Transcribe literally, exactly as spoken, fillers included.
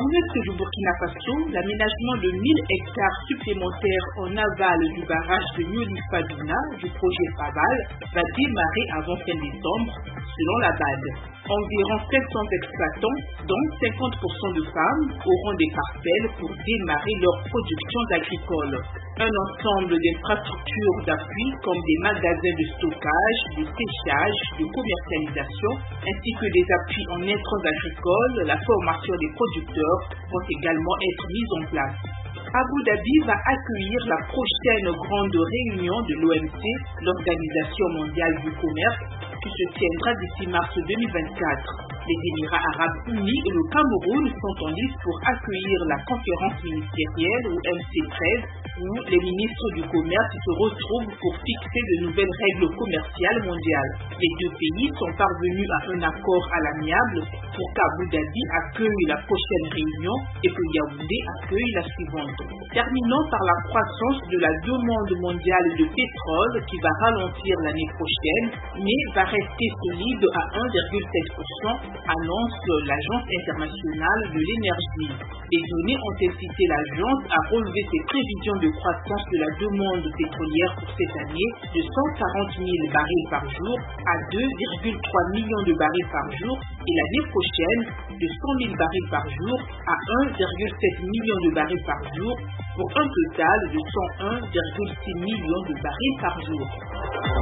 l'est du Burkina Faso, l'aménagement de mille hectares supplémentaires en aval du barrage de Nioni-Faduna du projet Fabal va démarrer avant fin décembre, selon la B A D. Environ sept cents exploitants, dont cinquante pour cent de femmes, auront des parcelles pour démarrer leur production agricole. Un ensemble d'infrastructures d'appui comme des magasins de stockage, de séchage, de commercialisation, ainsi que des appuis en intrants agricoles, la formation des producteurs vont également être mises en place. Abu Dhabi va accueillir la prochaine grande réunion de l'O M C, l'Organisation mondiale du commerce, qui se tiendra d'ici mars deux mille vingt-quatre. Les Émirats arabes unis et le Cameroun sont en lice pour accueillir la conférence ministérielle ou M C treize, où les ministres du commerce se retrouvent pour fixer de nouvelles règles commerciales mondiales. Les deux pays sont parvenus à un accord à l'amiable pour qu'Abu Dhabi accueille la prochaine réunion et que Yaoundé accueille la suivante. Terminons par la croissance de la demande mondiale de pétrole qui va ralentir l'année prochaine, mais va rester solide à un virgule sept pour cent, annonce l'Agence internationale de l'énergie. Les données ont incité l'agence à relever ses prévisions de croissance de la demande pétrolière pour cette année de cent quarante mille barils par jour à deux virgule trois millions de barils par jour et l'année prochaine de cent mille barils par jour à un virgule sept million de barils par jour pour un total de cent un virgule six millions de barils par jour.